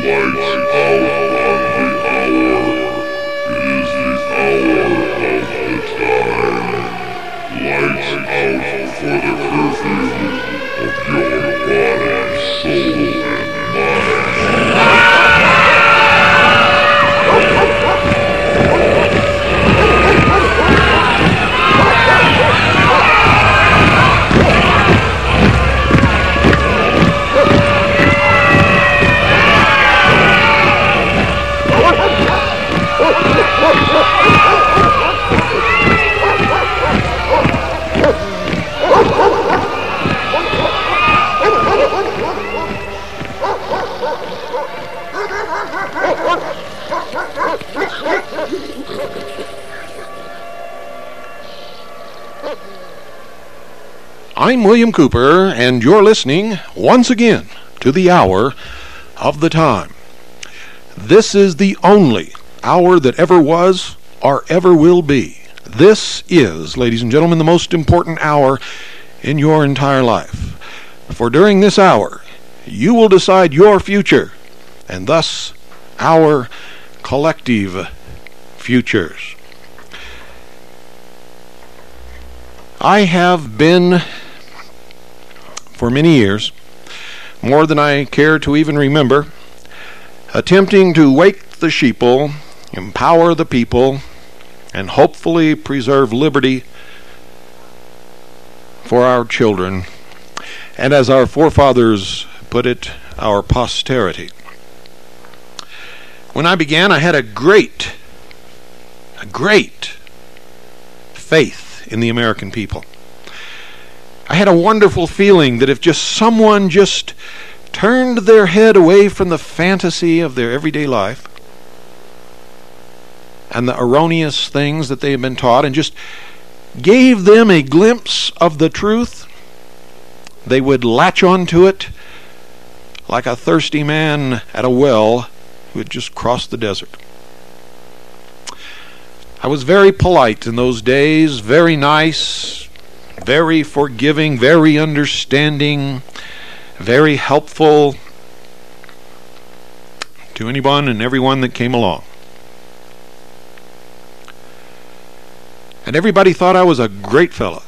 I'm William Cooper, and you're listening once again to the Hour of the Time. This is the only hour that ever was or ever will be. This is, ladies and gentlemen, the most important hour in your entire life. For during this hour, you will decide your future, and thus our collective futures. I have been, for many years, more than I care to even remember, attempting to wake the sheeple, empower the people, and hopefully preserve liberty for our children, and as our forefathers put it, our posterity. When I began, I had a great faith in the American people. I had a wonderful feeling that if just someone just turned their head away from the fantasy of their everyday life and the erroneous things that they have been taught and just gave them a glimpse of the truth, they would latch onto it like a thirsty man at a well who had just crossed the desert. I was very polite in those days, very nice, very forgiving, very understanding, very helpful to anyone and everyone that came along. And everybody thought I was a great fella.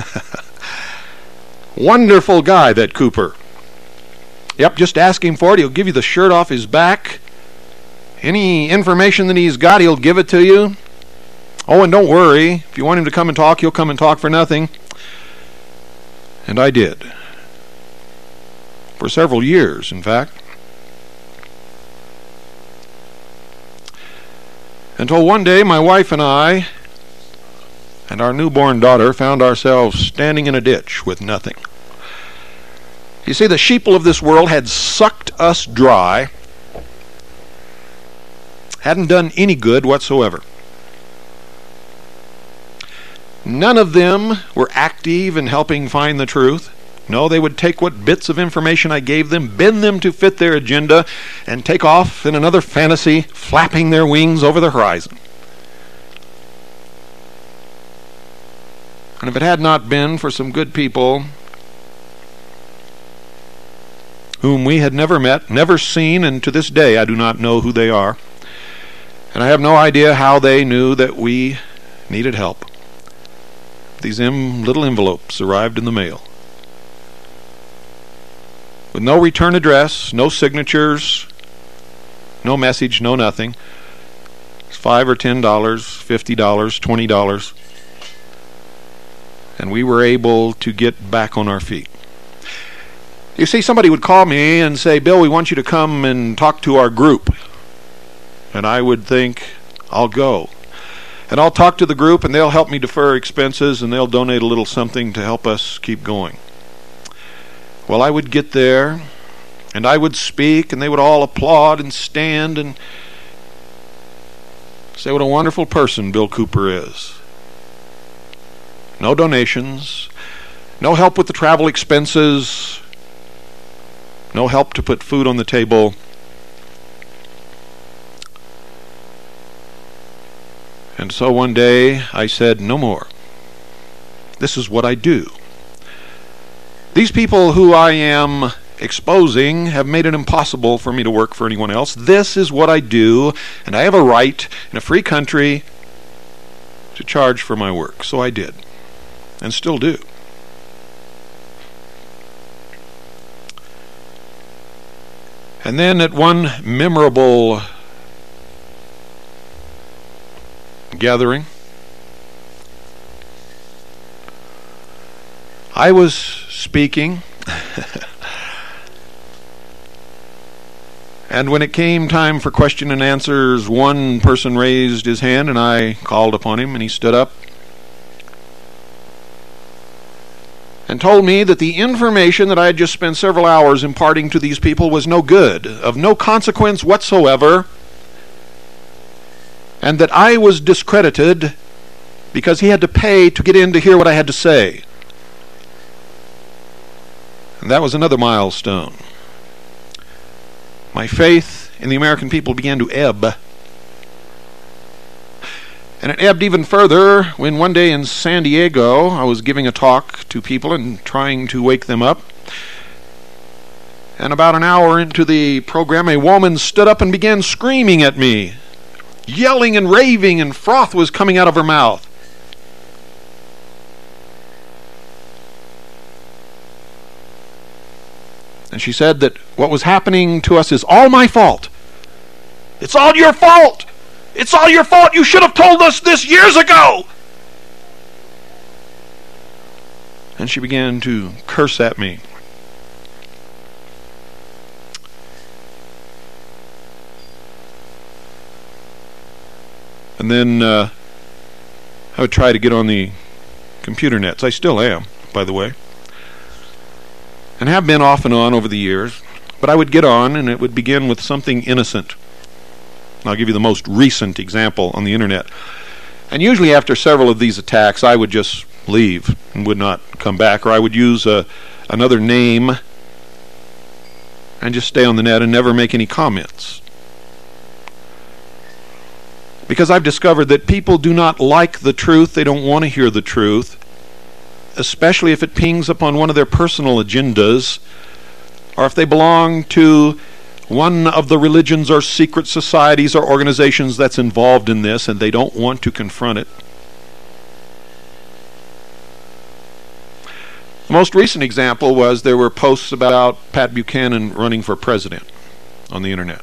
Wonderful guy, that Cooper. Yep, just ask him for it. He'll give you the shirt off his back. Any information that he's got, he'll give it to you. Oh, and don't worry. If you want him to come and talk, he'll come and talk for nothing. And I did. For several years, in fact. Until one day, my wife and I and our newborn daughter found ourselves standing in a ditch with nothing. You see, the sheeple of this world had sucked us dry, hadn't done any good whatsoever. None of them were active in helping find the truth. No, they would take what bits of information I gave them, bend them to fit their agenda, and take off in another fantasy, flapping their wings over the horizon. And if it had not been for some good people whom we had never met, never seen, and to this day I do not know who they are, and I have no idea how they knew that we needed help. These little envelopes arrived in the mail with no return address, no signatures, no message, no nothing. It's $5 or $10, $50, $20. And we were able to get back on our feet. You see, somebody would call me and say, "Bill, we want you to come and talk to our group." And I would think, I'll go. And I'll talk to the group, and they'll help me defer expenses, and they'll donate a little something to help us keep going. Well, I would get there, and I would speak, and they would all applaud and stand and say what a wonderful person Bill Cooper is. No donations, no help with the travel expenses, no help to put food on the table. And so one day I said, no more. This is what I do. These people who I am exposing have made it impossible for me to work for anyone else. This is what I do, and I have a right in a free country to charge for my work. So I did, and still do. And then at one memorable gathering, I was speaking, and when it came time for question and answers, one person raised his hand, and I called upon him, and he stood up and told me that the information that I had just spent several hours imparting to these people was no good, of no consequence whatsoever, and that I was discredited because he had to pay to get in to hear what I had to say. And that was another milestone. My faith in the American people began to ebb. And it ebbed even further when one day in San Diego I was giving a talk to people and trying to wake them up. And about an hour into the program, a woman stood up and began screaming at me, yelling and raving, and froth was coming out of her mouth. And she said that what was happening to us is all my fault. It's all your fault. It's all your fault. You should have told us this years ago. And she began to curse at me. And then I would try to get on the computer nets. I still am, by the way, and have been off and on over the years. But I would get on, and it would begin with something innocent. I'll give you the most recent example on the internet. And usually after several of these attacks, I would just leave and would not come back, or I would use another name and just stay on the net and never make any comments. Because I've discovered that people do not like the truth. They don't want to hear the truth, especially if it pings upon one of their personal agendas, or if they belong to one of the religions or secret societies or organizations that's involved in this, and they don't want to confront it. The most recent example was there were posts about Pat Buchanan running for president on the internet.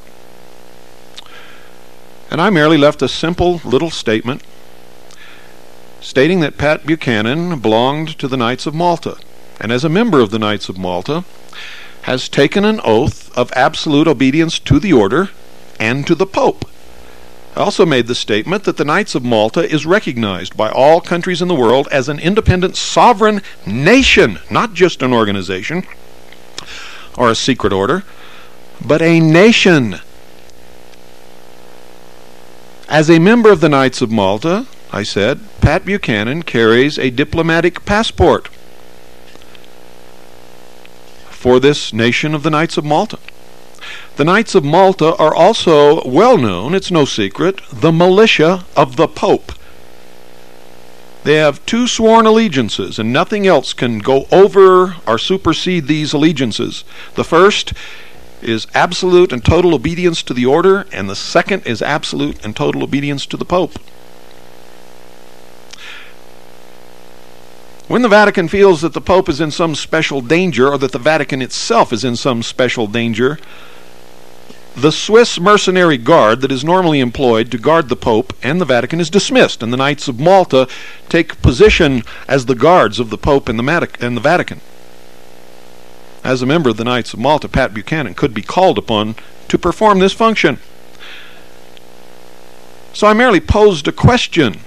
And I merely left a simple little statement stating that Pat Buchanan belonged to the Knights of Malta, and as a member of the Knights of Malta, has taken an oath of absolute obedience to the order and to the Pope. I also made the statement that the Knights of Malta is recognized by all countries in the world as an independent sovereign nation, not just an organization or a secret order, but a nation. As a member of the Knights of Malta, I said, Pat Buchanan carries a diplomatic passport for this nation of the Knights of Malta. The Knights of Malta are also well known, it's no secret, the militia of the Pope. They have two sworn allegiances, and nothing else can go over or supersede these allegiances. The first is absolute and total obedience to the order, and the second is absolute and total obedience to the Pope. When the Vatican feels that the Pope is in some special danger, or that the Vatican itself is in some special danger, the Swiss mercenary guard that is normally employed to guard the Pope and the Vatican is dismissed, and the Knights of Malta take position as the guards of the Pope and the Vatican. As a member of the Knights of Malta, Pat Buchanan could be called upon to perform this function. So I merely posed a question.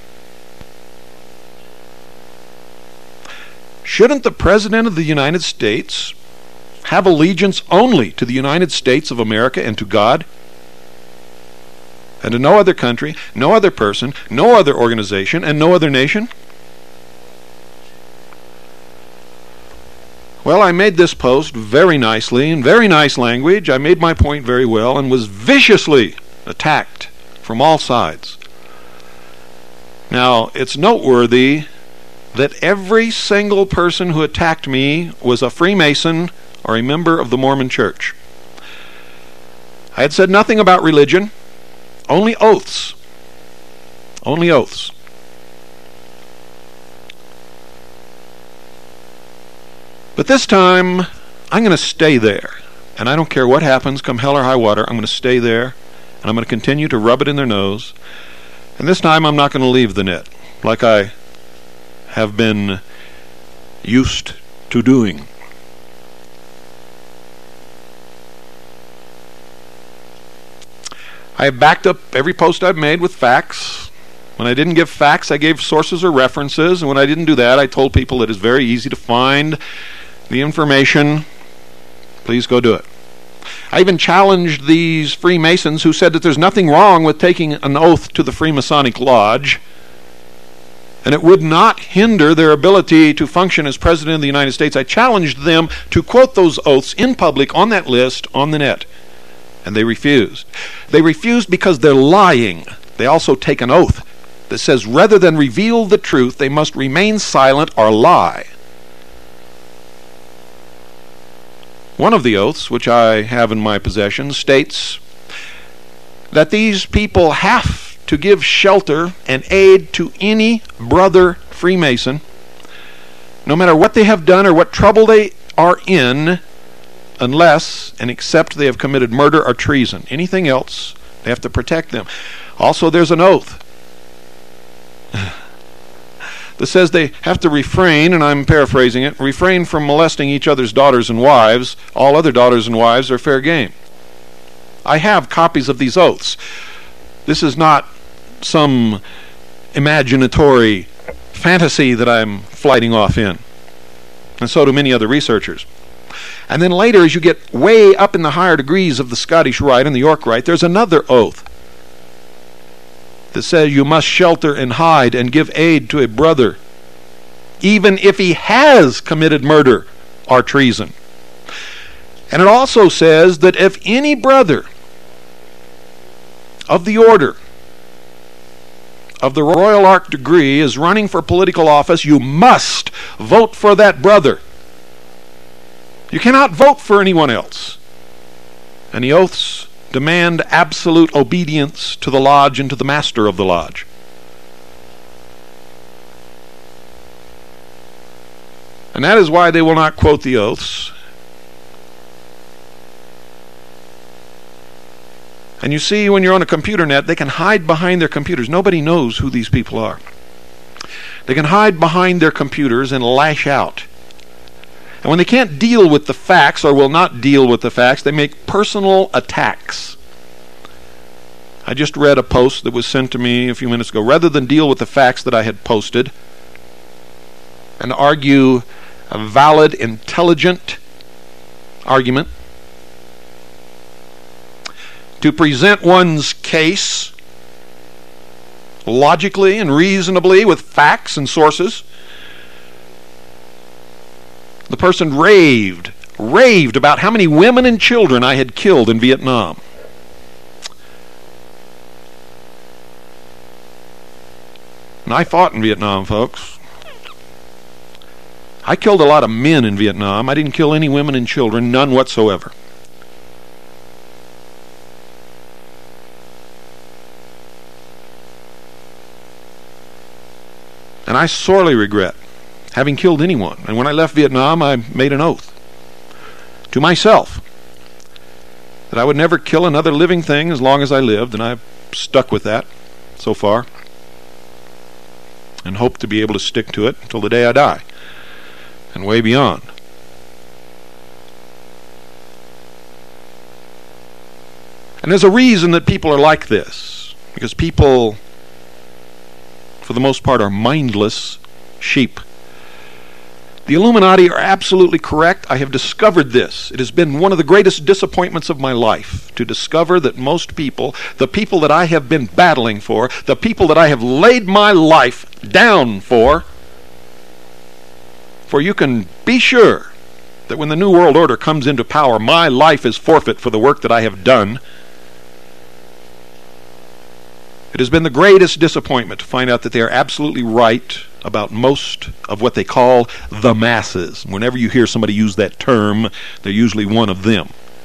Shouldn't the President of the United States have allegiance only to the United States of America and to God, and to no other country, no other person, no other organization, and no other nation? Well, I made this post very nicely, in very nice language. I made my point very well and was viciously attacked from all sides. Now, it's noteworthy that every single person who attacked me was a Freemason or a member of the Mormon Church. I had said nothing about religion, only oaths. Only oaths. But this time, I'm going to stay there. And I don't care what happens, come hell or high water, I'm going to stay there. And I'm going to continue to rub it in their nose. And this time, I'm not going to leave the net, like I have been used to doing. I have backed up every post I've made with facts. When I didn't give facts, I gave sources or references. And when I didn't do that, I told people it is very easy to find the information. Please go do it. I even challenged these Freemasons who said that there's nothing wrong with taking an oath to the Freemasonic Lodge, and it would not hinder their ability to function as President of the United States. I challenged them to quote those oaths in public on that list on the net. And they refused. They refused because they're lying. They also take an oath that says rather than reveal the truth, they must remain silent or lie. One of the oaths, which I have in my possession, states that these people have to give shelter and aid to any brother Freemason, no matter what they have done or what trouble they are in, unless and except they have committed murder or treason. Anything else, they have to protect them. Also, there's an oath that says they have to refrain, and I'm paraphrasing it, refrain from molesting each other's daughters and wives. All other daughters and wives are fair game. I have copies of these oaths. This is not some imaginatory fantasy that I'm flighting off in. And so do many other researchers. And then later, as you get way up in the higher degrees of the Scottish Rite and the York Rite, there's another oath that says you must shelter and hide and give aid to a brother, even if he has committed murder or treason. And it also says that if any brother of the order of the Royal Arch degree is running for political office, you must vote for that brother. You cannot vote for anyone else. And the oaths demand absolute obedience to the lodge and to the master of the lodge. And that is why they will not quote the oaths. And you see, when you're on a computer net, they can hide behind their computers. Nobody knows who these people are. They can hide behind their computers and lash out. And when they can't deal with the facts, or will not deal with the facts, they make personal attacks. I just read a post that was sent to me a few minutes ago. Rather than deal with the facts that I had posted and argue a valid, intelligent argument, to present one's case logically and reasonably with facts and sources, the person raved about how many women and children I had killed in Vietnam. And I fought in Vietnam, folks. I killed a lot of men in Vietnam. I didn't kill any women and children, none whatsoever. And I sorely regret having killed anyone. And when I left Vietnam, I made an oath to myself that I would never kill another living thing as long as I lived, and I've stuck with that so far and hope to be able to stick to it until the day I die and way beyond. And there's a reason that people are like this, because people, for the most part, are mindless sheep. The Illuminati are absolutely correct. I have discovered this. It has been one of the greatest disappointments of my life to discover that most people, the people that I have been battling for, the people that I have laid my life down for you can be sure that when the New World Order comes into power, my life is forfeit for the work that I have done. It has been the greatest disappointment to find out that they are absolutely right about most of what they call the masses. Whenever you hear somebody use that term, they're usually one of them.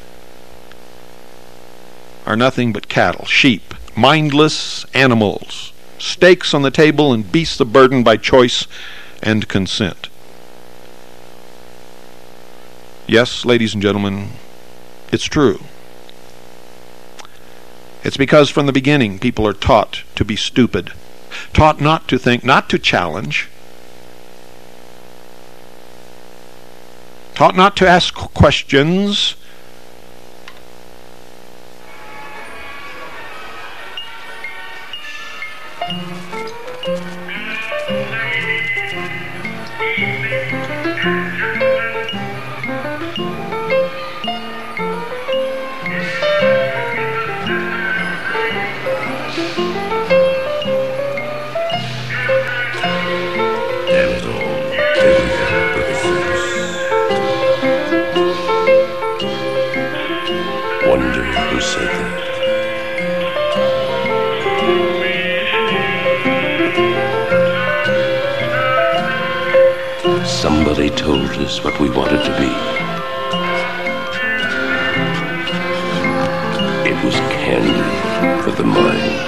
Are nothing but cattle, sheep, mindless animals, steaks on the table and beasts of burden by choice and consent. Yes, ladies and gentlemen, it's true. It's because from the beginning people are taught to be stupid, taught not to think, not to challenge, taught not to ask questions, who said that? Somebody told us what we wanted to be. It was candy for the mind.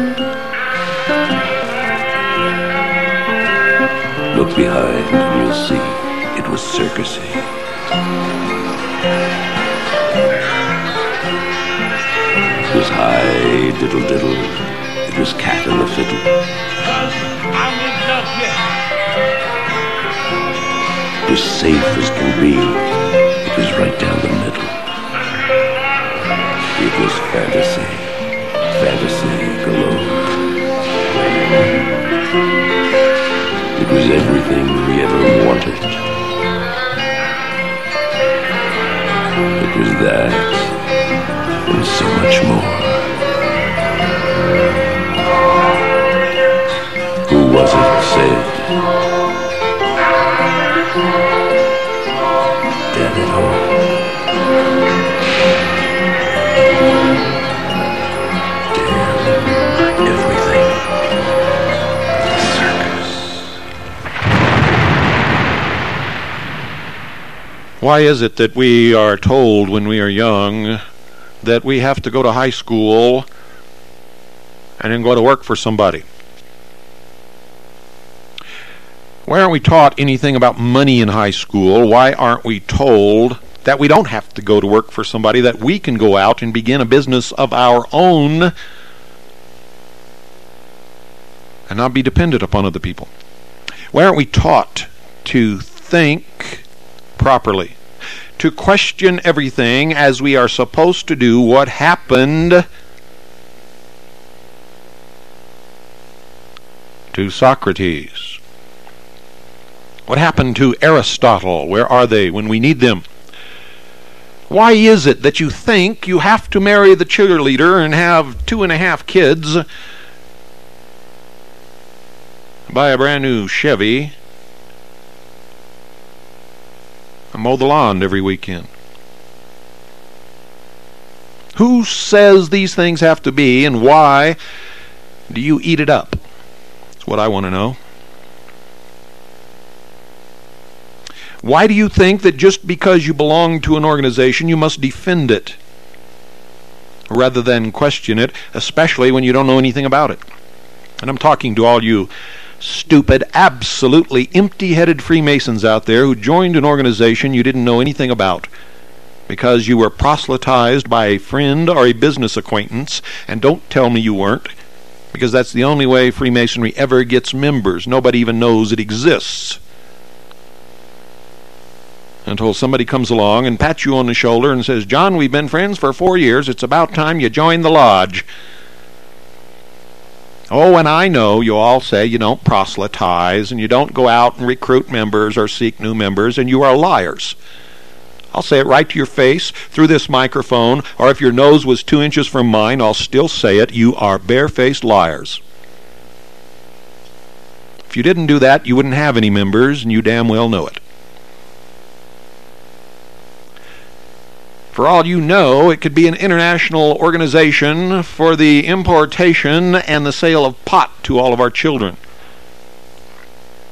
Look behind and you'll see it was circusy. It was high diddle diddle. It was cat and the fiddle. It was safe as can be. It was right down the middle. It was fantasy. Fantasy galore. It was everything we ever wanted. It was that and so much more. Who was it said? Damn it all. Damn everything. The circus. Why is it that we are told when we are young that we have to go to high school and then go to work for somebody? Why aren't we taught anything about money in high school? Why aren't we told that we don't have to go to work for somebody, that we can go out and begin a business of our own and not be dependent upon other people? Why aren't we taught to think properly, to question everything as we are supposed to do? What happened to Socrates? What happened to Aristotle? Where are they when we need them? Why is it that you think you have to marry the cheerleader and have 2.5 kids, buy a brand new Chevy, and mow the lawn every weekend? Who says these things have to be, and why do you eat it up? That's what I want to know. Why do you think that just because you belong to an organization you must defend it rather than question it, especially when you don't know anything about it? And I'm talking to all you stupid, absolutely empty-headed Freemasons out there who joined an organization you didn't know anything about because you were proselytized by a friend or a business acquaintance. And don't tell me you weren't, because that's the only way Freemasonry ever gets members. Nobody even knows it exists until somebody comes along and pats you on the shoulder and says, "John, we've been friends for 4 years. It's about time you join the lodge." Oh, and I know you all say you don't proselytize and you don't go out and recruit members or seek new members, and you are liars. I'll say it right to your face through this microphone, or if your nose was 2 inches from mine, I'll still say it. You are barefaced liars. If you didn't do that, you wouldn't have any members, and you damn well know it. For all you know, it could be an international organization for the importation and the sale of pot to all of our children.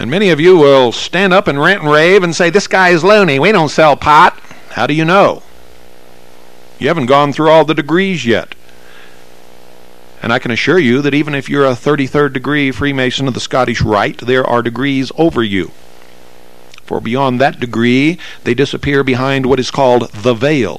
And many of you will stand up and rant and rave and say, this guy is loony. We don't sell pot. How do you know? You haven't gone through all the degrees yet. And I can assure you that even if you're a 33rd degree Freemason of the Scottish Rite, there are degrees over you. For beyond that degree, they disappear behind what is called the veil.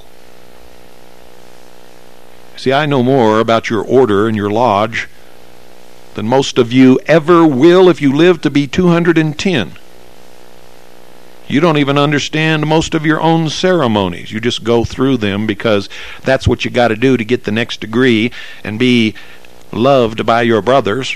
See, I know more about your order and your lodge than most of you ever will if you live to be 210. You don't even understand most of your own ceremonies. You just go through them because that's what you got to do to get the next degree and be loved by your brothers.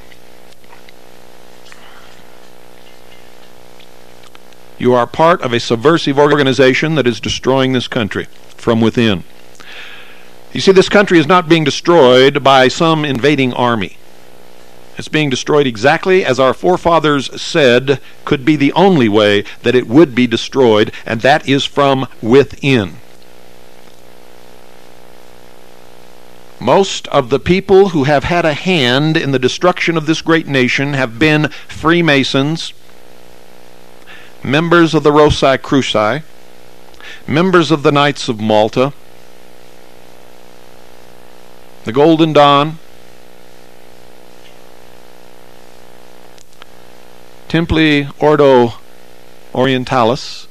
You are part of a subversive organization that is destroying this country from within. You see, this country is not being destroyed by some invading army. It's being destroyed exactly as our forefathers said could be the only way that it would be destroyed, and that is from within. Most of the people who have had a hand in the destruction of this great nation have been Freemasons, members of the Rosicrucians, members of the Knights of Malta, the Golden Dawn, Templi Ordo Orientalis,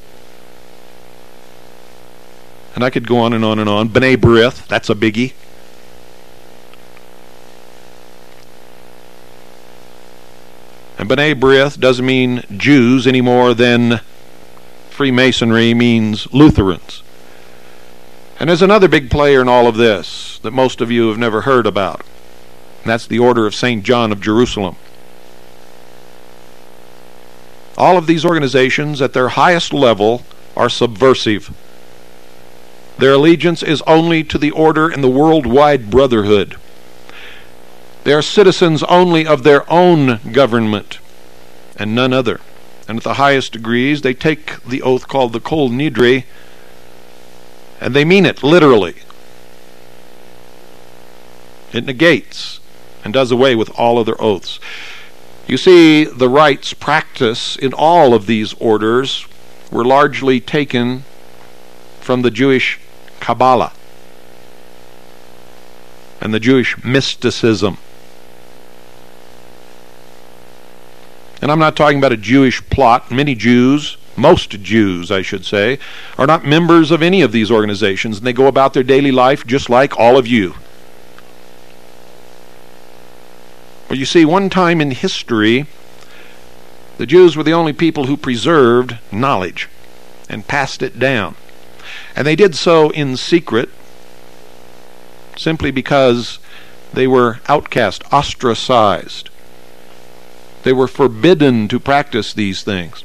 and I could go on and on and on. B'nai B'rith, that's a biggie. And B'nai B'rith doesn't mean Jews any more than Freemasonry means Lutherans. And there's another big player in all of this that most of you have never heard about. And that's the Order of St. John of Jerusalem. All of these organizations at their highest level are subversive. Their allegiance is only to the order and the worldwide brotherhood. They are citizens only of their own government and none other. And at the highest degrees, they take the oath called the Kol Nidre, and they mean it literally. It negates and does away with all other oaths. You see, the rites practiced in all of these orders were largely taken from the Jewish Kabbalah and the Jewish mysticism. And I'm not talking about a Jewish plot. Many Jews, most Jews I should say, are not members of any of these organizations, and they go about their daily life just like all of you. Well, you see, one time in history, the Jews were the only people who preserved knowledge and passed it down. And they did so in secret, simply because they were outcast, ostracized. They were forbidden to practice these things.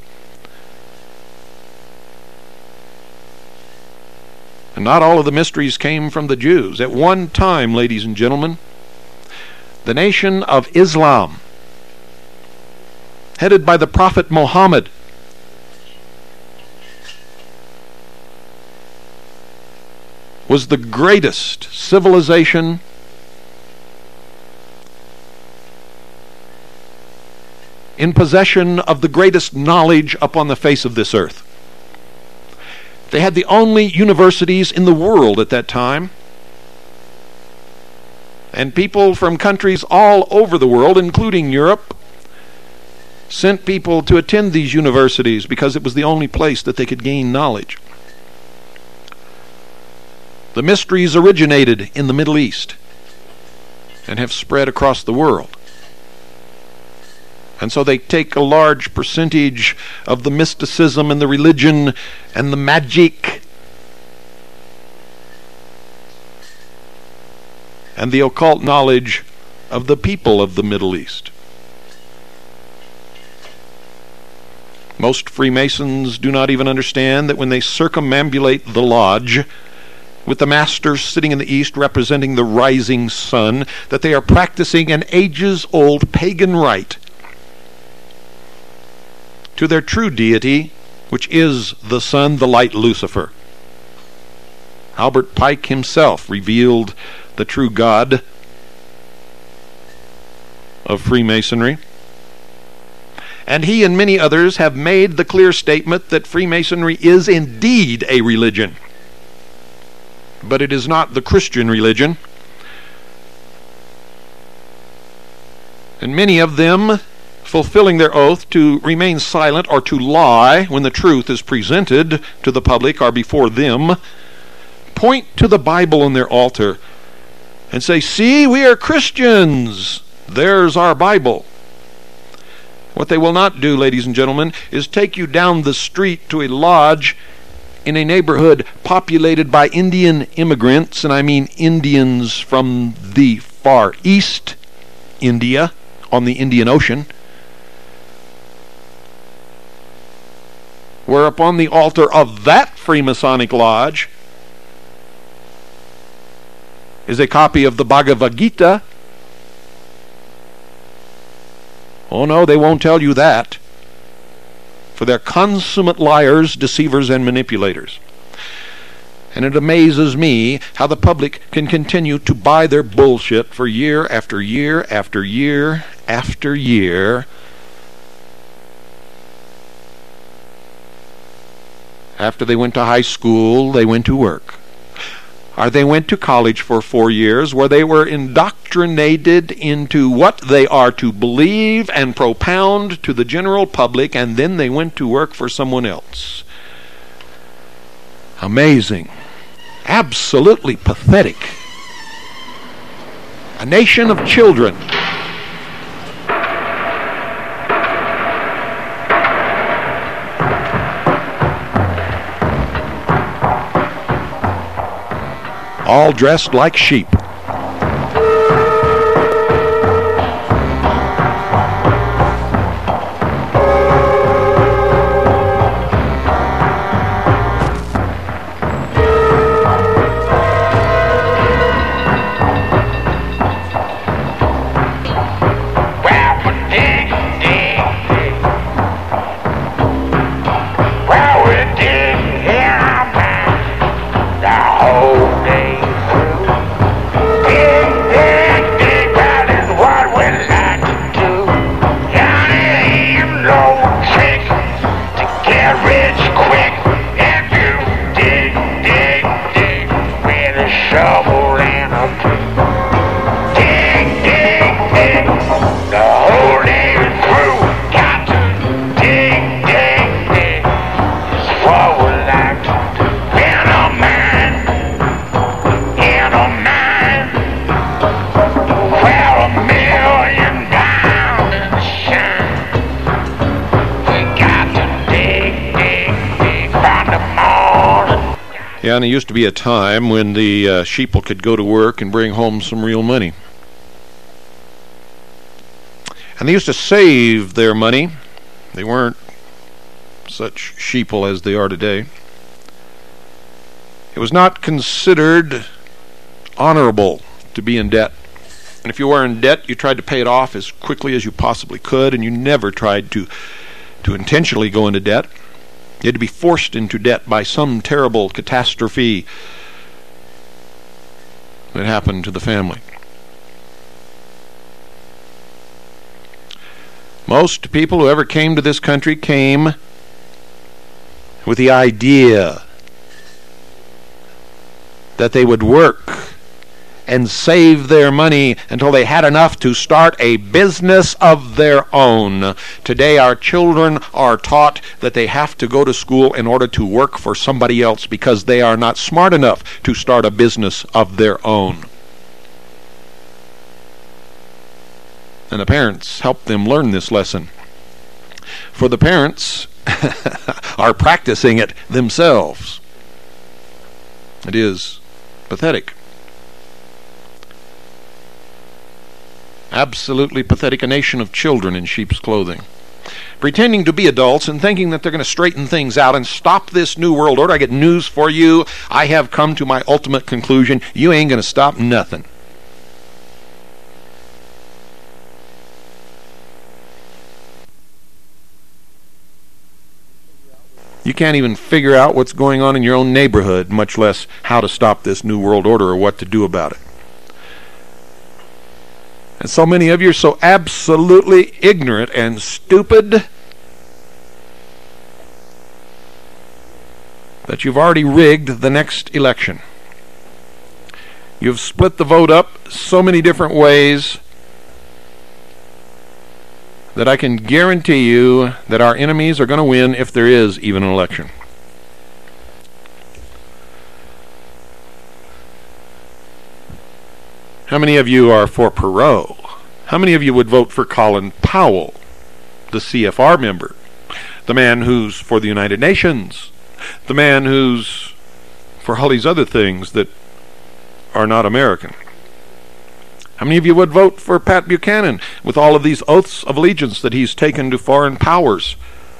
And not all of the mysteries came from the Jews. At one time, ladies and gentlemen, the nation of Islam, headed by the Prophet Muhammad, was the greatest civilization in possession of the greatest knowledge upon the face of this earth. They had the only universities in the world at that time. And people from countries all over the world, including Europe, sent people to attend these universities because it was the only place that they could gain knowledge. The mysteries originated in the Middle East and have spread across the world. And so they take a large percentage of the mysticism and the religion and the magic and the occult knowledge of the people of the Middle East. Most Freemasons do not even understand that when they circumambulate the lodge, with the masters sitting in the east representing the rising sun, that they are practicing an ages-old pagan rite to their true deity, which is the sun, the light Lucifer. Albert Pike himself revealed the true God of Freemasonry. And he and many others have made the clear statement that Freemasonry is indeed a religion. But it is not the Christian religion. And many of them, fulfilling their oath to remain silent or to lie when the truth is presented to the public or before them, point to the Bible on their altar and say, "See, we are Christians. There's our Bible." What they will not do, ladies and gentlemen, is take you down the street to a lodge in a neighborhood populated by Indian immigrants, and I mean Indians from the far east India, on the Indian Ocean, where upon the altar of that Freemasonic lodge is a copy of the Bhagavad Gita. Oh no, they won't tell you that, for they're consummate liars, deceivers, and manipulators. And it amazes me how the public can continue to buy their bullshit for year after year after year after year. After they went to high school, they went to work. Or they went to college for 4 years, where they were indoctrinated into what they are to believe and propound to the general public, and then they went to work for someone else. Amazing. Absolutely pathetic. A nation of children. All dressed like sheep. Yeah, and there used to be a time when the sheeple could go to work and bring home some real money. And they used to save their money. They weren't such sheeple as they are today. It was not considered honorable to be in debt. And if you were in debt, you tried to pay it off as quickly as you possibly could, and you never tried to intentionally go into debt. You had to be forced into debt by some terrible catastrophe that happened to the family. Most people who ever came to this country came with the idea that they would work and save their money until they had enough to start a business of their own. Today our children are taught that they have to go to school in order to work for somebody else because they are not smart enough to start a business of their own. And the parents help them learn this lesson. For the parents are practicing it themselves. It is pathetic. Absolutely pathetic. A nation of children in sheep's clothing, pretending to be adults and thinking that they're going to straighten things out and stop this new world order. I get news for you. I have come to my ultimate conclusion. You ain't going to stop nothing. You can't even figure out what's going on in your own neighborhood, much less how to stop this new world order or what to do about it. And so many of you are so absolutely ignorant and stupid that you've already rigged the next election. You've split the vote up so many different ways that I can guarantee you that our enemies are going to win if there is even an election. How many of you are for Perot? How many of you would vote for Colin Powell, the CFR member, the man who's for the United Nations, the man who's for all these other things that are not American? How many of you would vote for Pat Buchanan with all of these oaths of allegiance that he's taken to foreign powers?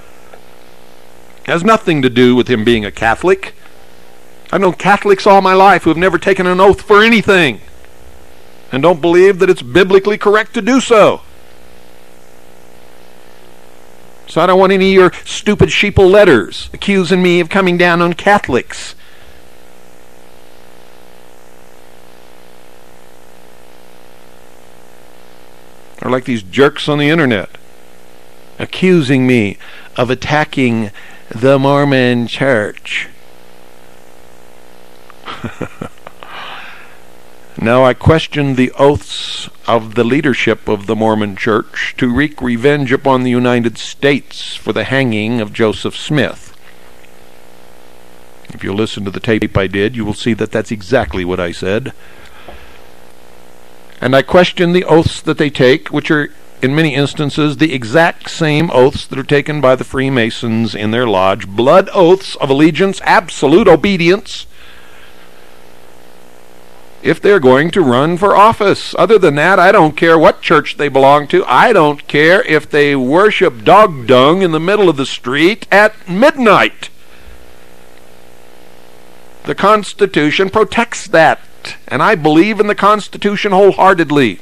It has nothing to do with him being a Catholic. I've known Catholics all my life who have never taken an oath for anything and don't believe that it's biblically correct to do so. So I don't want any of your stupid sheeple letters accusing me of coming down on Catholics. Or like these jerks on the internet accusing me of attacking the Mormon Church. Now I question the oaths of the leadership of the Mormon Church to wreak revenge upon the United States for the hanging of Joseph Smith. If you listen to the tape I did, you will see that that's exactly what I said. And I question the oaths that they take, which are in many instances the exact same oaths that are taken by the Freemasons in their lodge. Blood oaths of allegiance, absolute obedience, if they're going to run for office. Other than that, I don't care what church they belong to. I don't care if they worship dog dung in the middle of the street at midnight. The Constitution protects that, and I believe in the Constitution wholeheartedly.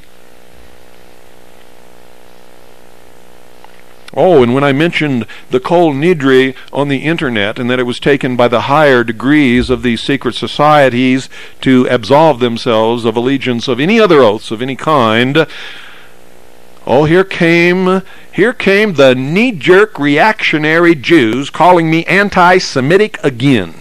Oh, and when I mentioned the Kol Nidre on the internet and that it was taken by the higher degrees of these secret societies to absolve themselves of allegiance of any other oaths of any kind, oh, here came the knee-jerk reactionary Jews calling me anti-Semitic again.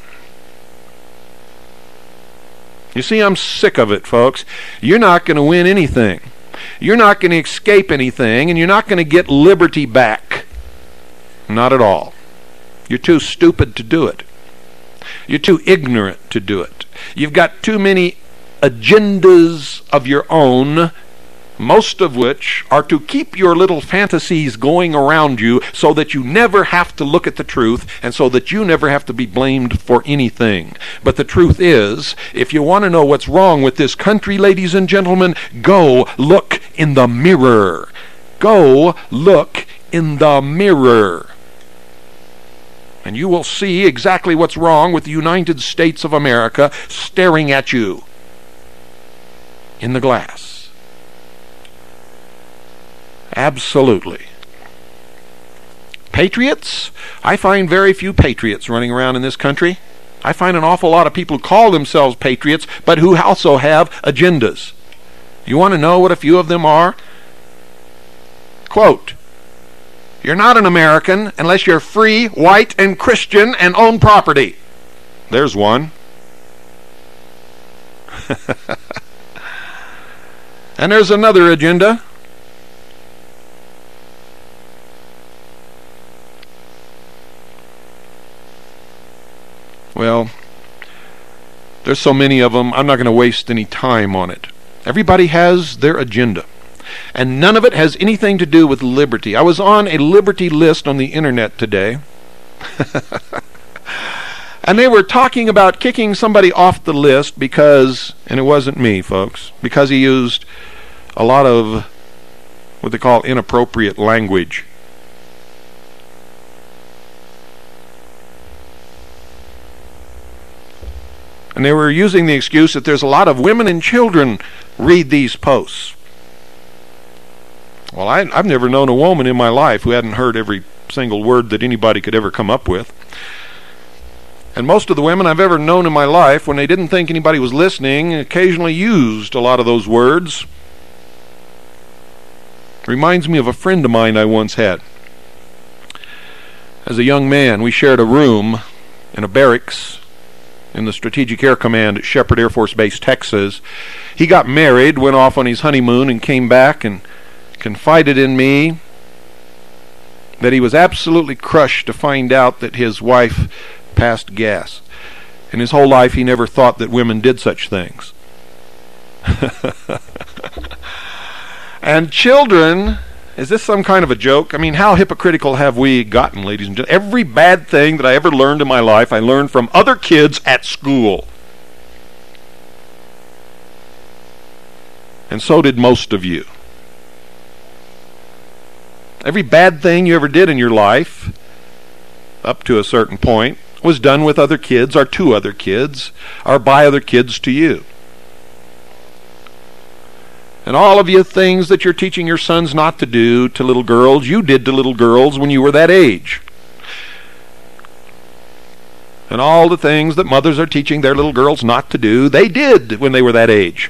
You see, I'm sick of it, folks. You're not going to win anything. You're not going to escape anything, and you're not going to get liberty back. Not at all. You're too stupid to do it. You're too ignorant to do it. You've got too many agendas of your own, most of which are to keep your little fantasies going around you so that you never have to look at the truth and so that you never have to be blamed for anything. But the truth is, if you want to know what's wrong with this country, ladies and gentlemen, go look in the mirror. Go look in the mirror. And you will see exactly what's wrong with the United States of America staring at you in the glass. Absolutely. Patriots? I find very few patriots running around in this country. I find an awful lot of people who call themselves patriots, but who also have agendas. You want to know what a few of them are? Quote, "You're not an American unless you're free, white, and Christian and own property." There's one. And there's another agenda. Well, there's so many of them, I'm not going to waste any time on it. Everybody has their agenda, and none of it has anything to do with liberty. I was on a liberty list on the internet today, and they were talking about kicking somebody off the list because, and it wasn't me, folks, because he used a lot of what they call inappropriate language. And they were using the excuse that there's a lot of women and children read these posts. Well, I've never known a woman in my life who hadn't heard every single word that anybody could ever come up with. And most of the women I've ever known in my life, when they didn't think anybody was listening, occasionally used a lot of those words. Reminds me of a friend of mine I once had. As a young man, we shared a room in a barracks in the Strategic Air Command at Shepherd Air Force Base, Texas. He got married, went off on his honeymoon, and came back and confided in me that he was absolutely crushed to find out that his wife passed gas. In his whole life, he never thought that women did such things. And children, is this some kind of a joke? I mean, how hypocritical have we gotten, ladies and gentlemen? Every bad thing that I ever learned in my life, I learned from other kids at school. And so did most of you. Every bad thing you ever did in your life, up to a certain point, was done with other kids, or to other kids, or by other kids to you. And all of you things that you're teaching your sons not to do to little girls, you did to little girls when you were that age. And all the things that mothers are teaching their little girls not to do, they did when they were that age.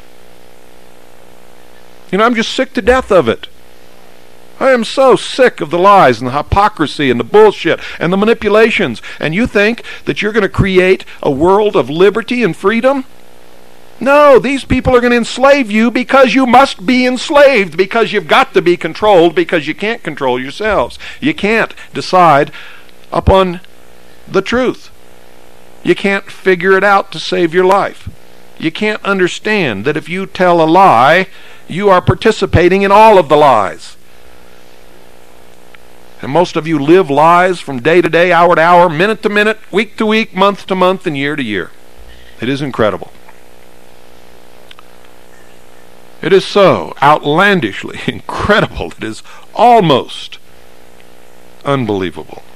You know, I'm just sick to death of it. I am so sick of the lies and the hypocrisy and the bullshit and the manipulations. And you think that you're going to create a world of liberty and freedom? No, these people are going to enslave you because you must be enslaved, because you've got to be controlled, because you can't control yourselves. You can't decide upon the truth. You can't figure it out to save your life. You can't understand that if you tell a lie, you are participating in all of the lies. And most of you live lies from day to day, hour to hour, minute to minute, week to week, month to month, and year to year. It is incredible. It is so outlandishly incredible. It is almost unbelievable.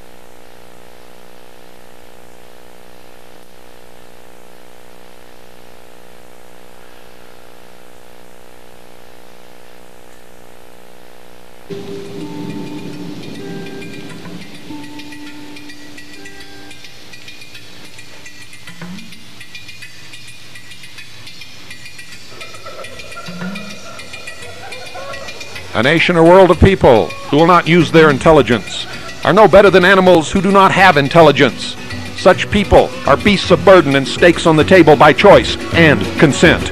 A nation or world of people who will not use their intelligence are no better than animals who do not have intelligence. Such people are beasts of burden and stakes on the table by choice and consent.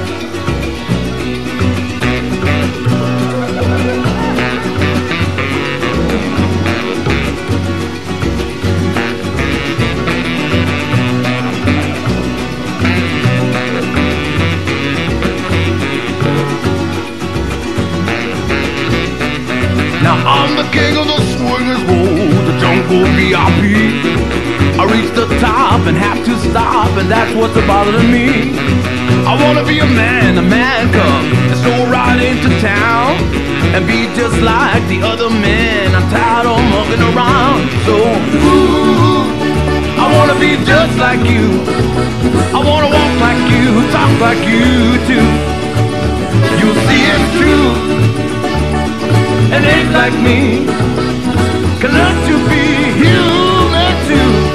I'm the king of the swingers road, the jungle VIP. I reach the top and have to stop, and that's what's bothering me. I wanna be a man cub, and stroll right into town, and be just like the other men. I'm tired of mucking around, so ooh, I wanna be just like you. I wanna walk like you, talk like you too. You'll see it's true. And ain't like me can learn to be human too.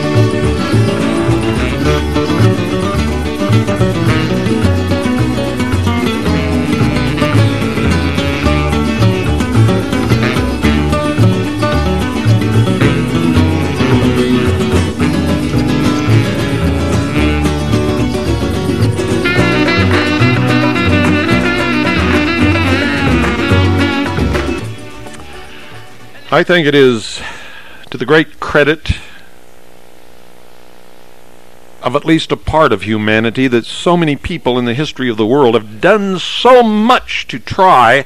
I think it is to the great credit of at least a part of humanity that so many people in the history of the world have done so much to try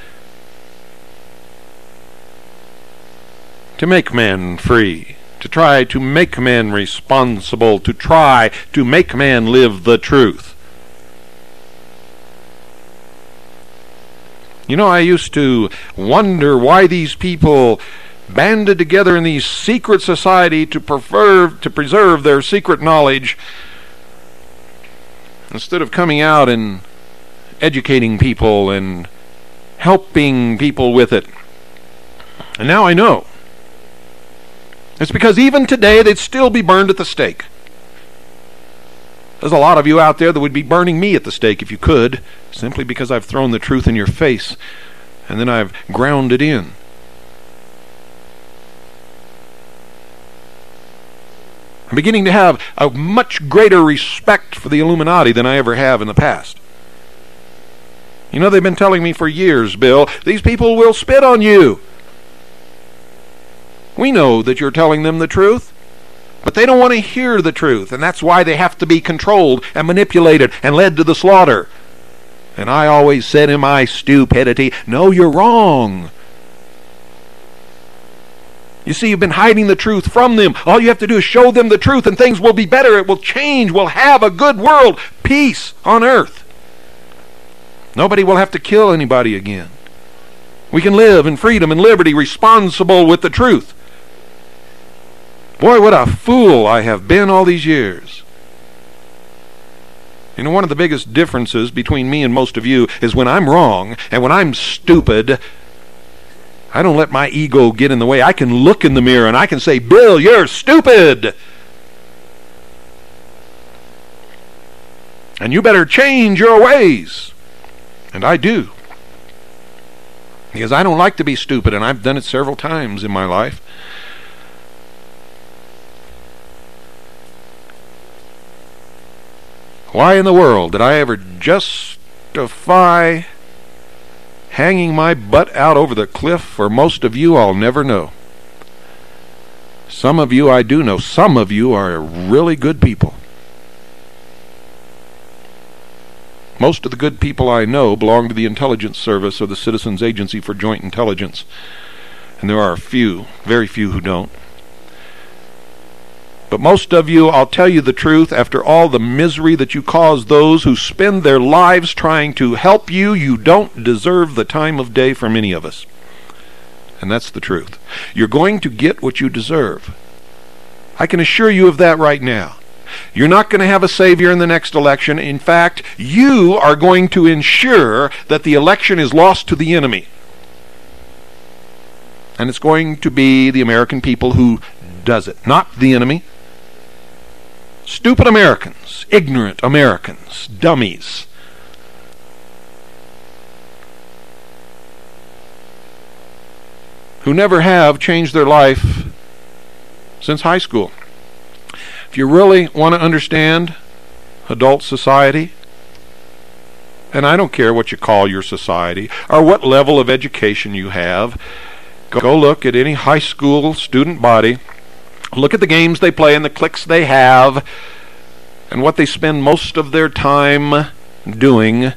to make man free, to try to make man responsible, to try to make man live the truth. You know, I used to wonder why these people banded together in these secret society to preserve their secret knowledge instead of coming out and educating people and helping people with it. And now I know. It's because even today they'd still be burned at the stake. There's a lot of you out there that would be burning me at the stake if you could, simply because I've thrown the truth in your face and then I've ground it in. I'm beginning to have a much greater respect for the Illuminati than I ever have in the past. You know, they've been telling me for years, Bill, these people will spit on you. We know that you're telling them the truth, but they don't want to hear the truth, and that's why they have to be controlled and manipulated and led to the slaughter. And I always said in my stupidity, no, you're wrong. You see, you've been hiding the truth from them. All you have to do is show them the truth and things will be better. It will change. We'll have a good world. Peace on earth. Nobody will have to kill anybody again. We can live in freedom and liberty, responsible with the truth. Boy, what a fool I have been all these years. You know, one of the biggest differences between me and most of you is when I'm wrong and when I'm stupid, I don't let my ego get in the way. I can look in the mirror and I can say, Bill, you're stupid. And you better change your ways. And I do. Because I don't like to be stupid, and I've done it several times in my life. Why in the world did I ever justify hanging my butt out over the cliff? For most of you, I'll never know. Some of you I do know. Some of you are really good people. Most of the good people I know belong to the Intelligence Service or the Citizens Agency for Joint Intelligence. And there are a few, very few who don't. But most of you, I'll tell you the truth, after all the misery that you cause those who spend their lives trying to help you, you don't deserve the time of day for many of us. And that's the truth. You're going to get what you deserve. I can assure you of that right now. You're not going to have a savior in the next election. In fact, you are going to ensure that the election is lost to the enemy. And it's going to be the American people who does it, not the enemy. Stupid Americans, ignorant Americans, dummies. Who never have changed their life since high school. If you really want to understand adult society, and I don't care what you call your society or what level of education you have, go look at any high school student body. Look at the games they play and the cliques they have and what they spend most of their time doing.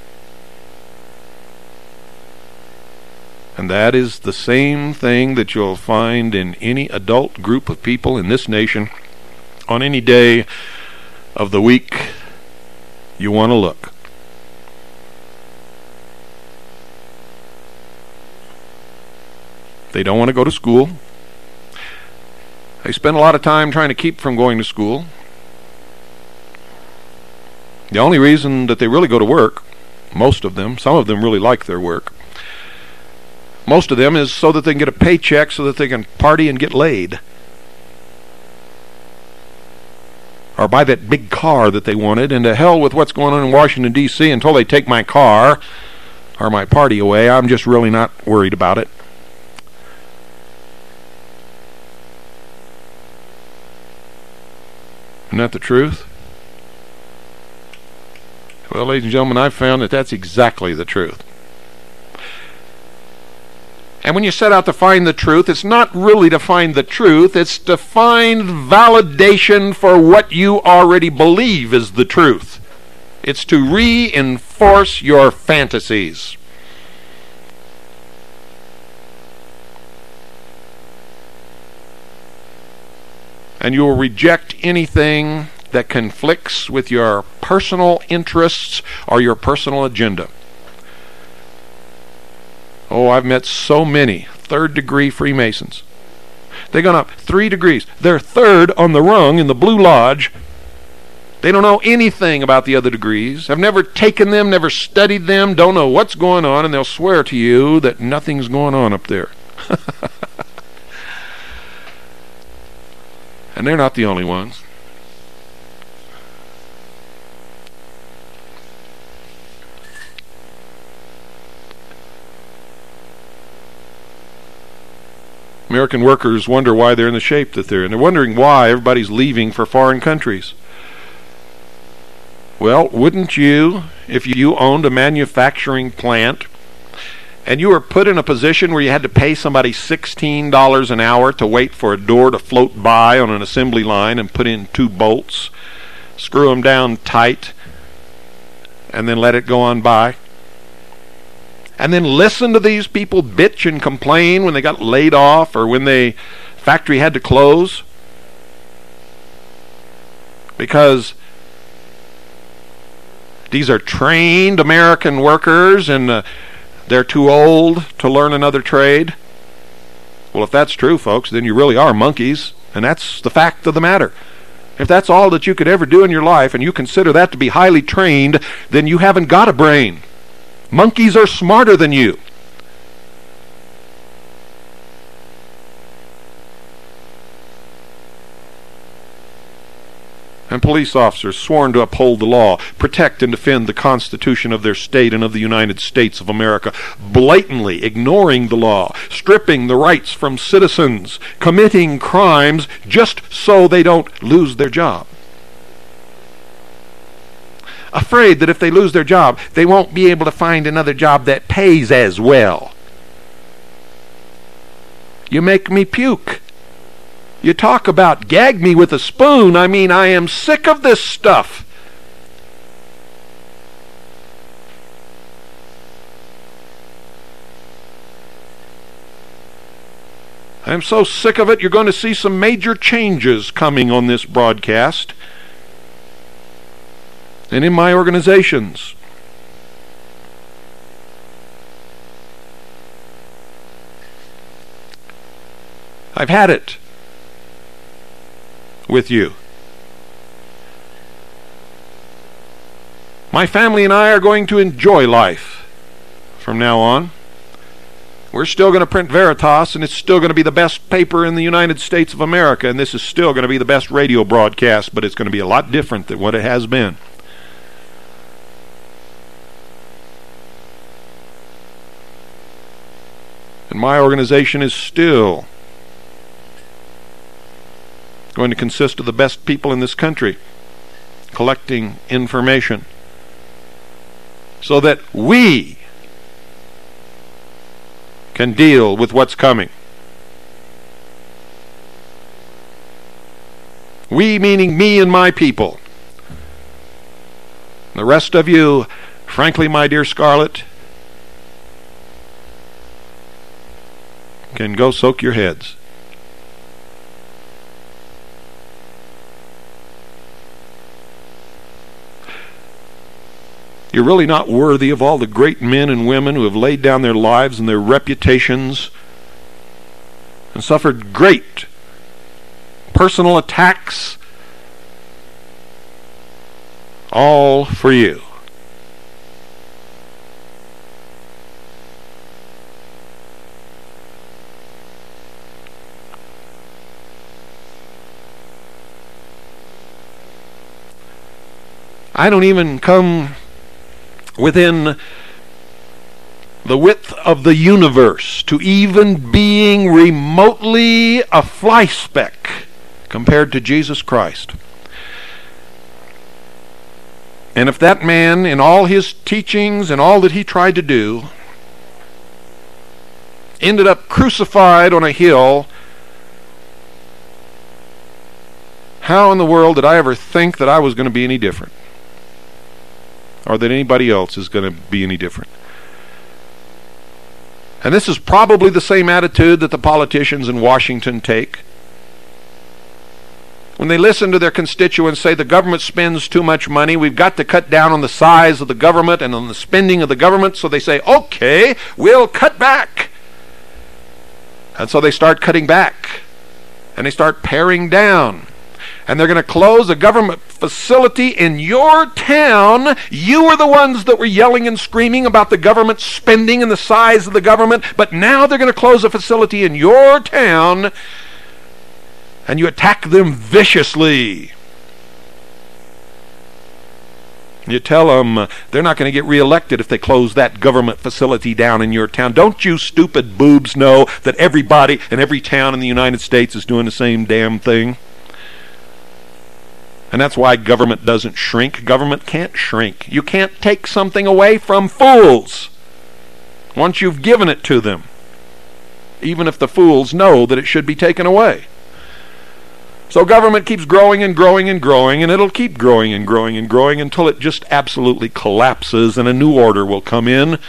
And that is the same thing that you'll find in any adult group of people in this nation on any day of the week you want to look. They don't want to go to school. They spend a lot of time trying to keep from going to school. The only reason that they really go to work, most of them, some of them really like their work, most of them is so that they can get a paycheck so that they can party and get laid. Or buy that big car that they wanted, and to hell with what's going on in Washington, D.C. until they take my car or my party away. I'm just really not worried about it. Isn't that the truth? Well, ladies and gentlemen, I've found that that's exactly the truth. And when you set out to find the truth, it's not really to find the truth, it's to find validation for what you already believe is the truth. It's to reinforce your fantasies. And you will reject anything that conflicts with your personal interests or your personal agenda. Oh, I've met so many third-degree Freemasons. They've gone up 3 degrees. They're third on the rung in the Blue Lodge. They don't know anything about the other degrees. Have never taken them, never studied them, don't know what's going on, and they'll swear to you that nothing's going on up there. And they're not the only ones. American workers wonder why they're in the shape that they're in. They're wondering why everybody's leaving for foreign countries. Well, wouldn't you, if you owned a manufacturing plant and you were put in a position where you had to pay somebody $16 an hour to wait for a door to float by on an assembly line and put in 2 bolts, screw them down tight, and then let it go on by? And then listen to these people bitch and complain when they got laid off or when the factory had to close? Because these are trained American workers and they're too old to learn another trade. Well, if that's true, folks, then you really are monkeys, and that's the fact of the matter. If that's all that you could ever do in your life and you consider that to be highly trained, then you haven't got a brain. Monkeys are smarter than you. And police officers sworn to uphold the law, protect and defend the Constitution of their state and of the United States of America, blatantly ignoring the law, stripping the rights from citizens, committing crimes just so they don't lose their job. Afraid that if they lose their job, they won't be able to find another job that pays as well. You make me puke. You talk about gag me with a spoon. I mean, I am sick of this stuff. I'm so sick of it, you're going to see some major changes coming on this broadcast and in my organizations. I've had it with you. My family and I are going to enjoy life from now on. We're still going to print Veritas, and it's still going to be the best paper in the United States of America, and this is still going to be the best radio broadcast, but it's going to be a lot different than what it has been. And my organization is still going to consist of the best people in this country collecting information so that we can deal with what's coming. We meaning me and my people. The rest of you, frankly, my dear Scarlett, can go soak your heads. You're really not worthy of all the great men and women who have laid down their lives and their reputations and suffered great personal attacks, all for you. I don't even come within the width of the universe to even being remotely a fly speck compared to Jesus Christ. And if that man, in all his teachings and all that he tried to do, ended up crucified on a hill, how in the world did I ever think that I was going to be any different? Or that anybody else is going to be any different? And this is probably the same attitude that the politicians in Washington take. When they listen to their constituents say the government spends too much money, we've got to cut down on the size of the government and on the spending of the government, so they say, okay, we'll cut back. And so they start cutting back. And they start paring down. And they're going to close a government facility in your town. You were the ones that were yelling and screaming about the government spending and the size of the government, but now they're going to close a facility in your town, and you attack them viciously. You tell them they're not going to get reelected if they close that government facility down in your town. Don't you stupid boobs know that everybody in every town in the United States is doing the same damn thing? And that's why government doesn't shrink. Government can't shrink. You can't take something away from fools once you've given it to them, even if the fools know that it should be taken away. So government keeps growing and growing and growing, and it'll keep growing and growing and growing until it just absolutely collapses and a new order will come in.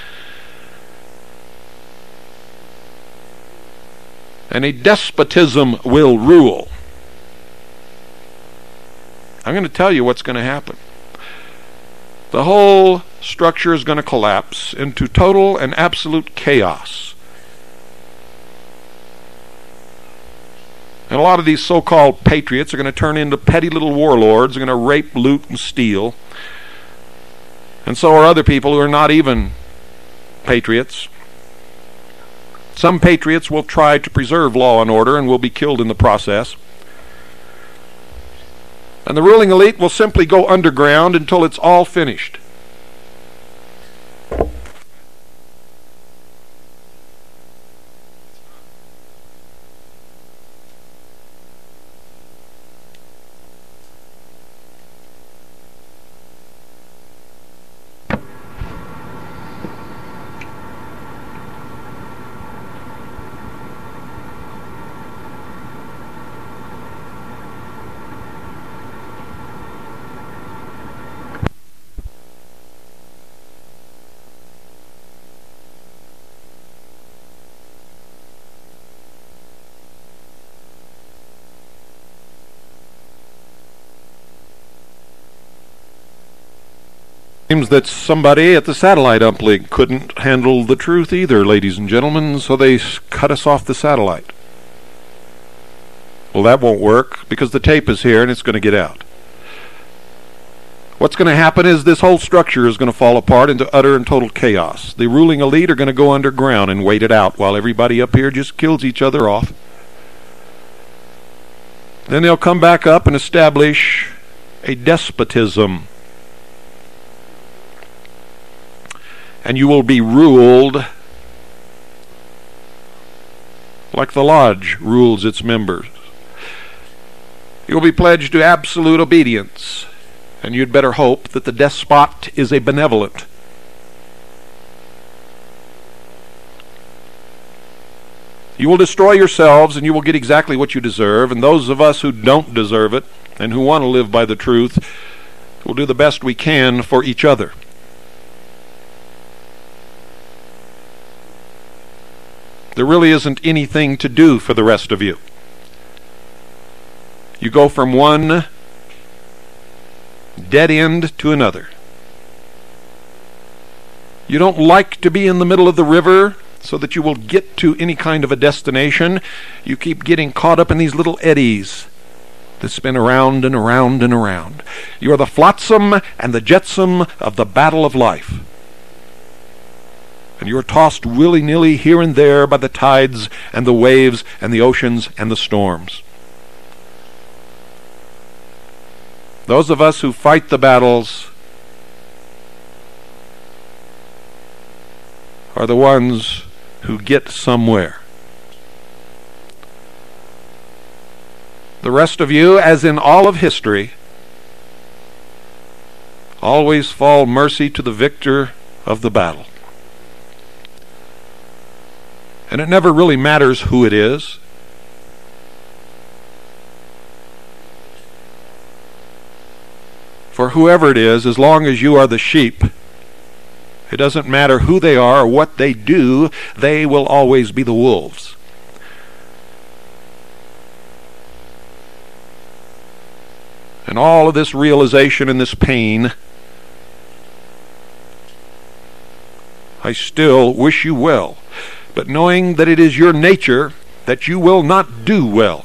And a despotism will rule. I'm going to tell you what's going to happen. The whole structure is going to collapse into total and absolute chaos. And a lot of these so-called patriots are going to turn into petty little warlords, are going to rape, loot, and steal. And so are other people who are not even patriots. Some patriots will try to preserve law and order and will be killed in the process. And the ruling elite will simply go underground until it's all finished. Seems that somebody at the satellite uplink couldn't handle the truth either, ladies and gentlemen, so they cut us off the satellite. Well, that won't work because the tape is here and it's going to get out. What's going to happen is this whole structure is going to fall apart into utter and total chaos. The ruling elite are going to go underground and wait it out while everybody up here just kills each other off. Then they'll come back up and establish a despotism. And you will be ruled like the lodge rules its members. You'll be pledged to absolute obedience, and you'd better hope that the despot is a benevolent. You will destroy yourselves, and you will get exactly what you deserve, and those of us who don't deserve it, and who want to live by the truth, will do the best we can for each other. There really isn't anything to do for the rest of you. You go from one dead end to another. You don't like to be in the middle of the river so that you will get to any kind of a destination. You keep getting caught up in these little eddies that spin around and around and around. You are the flotsam and the jetsam of the battle of life. And you are tossed willy-nilly here and there by the tides and the waves and the oceans and the storms. Those of us who fight the battles are the ones who get somewhere. The rest of you, as in all of history, always fall mercy to the victor of the battle. And it never really matters who it is. For whoever it is, as long as you are the sheep, it doesn't matter who they are or what they do, they will always be the wolves. And all of this realization and this pain, I still wish you well. But knowing that it is your nature that you will not do well.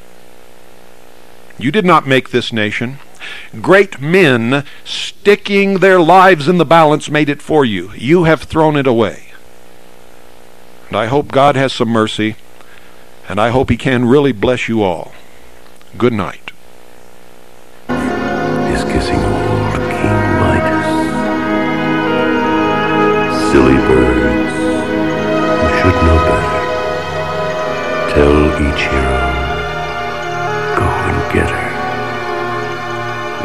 You did not make this nation. Great men sticking their lives in the balance made it for you. You have thrown it away. And I hope God has some mercy, and I hope He can really bless you all. Good night. His kissing old King Midas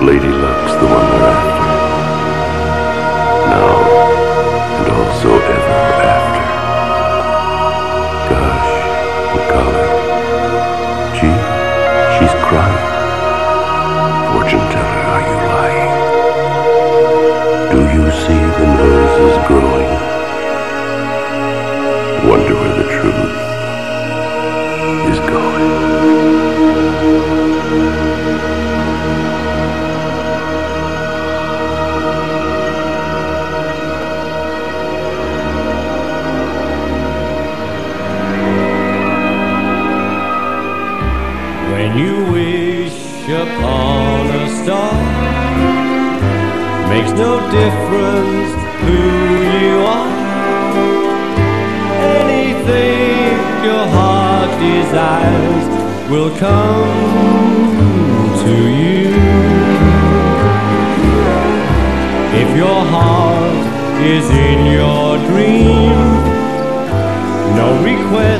Lady Luck's the one they're after. Now, and also ever after. Gosh, and golly. Gee, she's crying. Fortune teller, are you lying? Do you see the noses growing? Wonder where the truth is going. When you wish upon a star, makes no difference who you are. Anything your heart desires will come to you. If your heart is in your dream, no request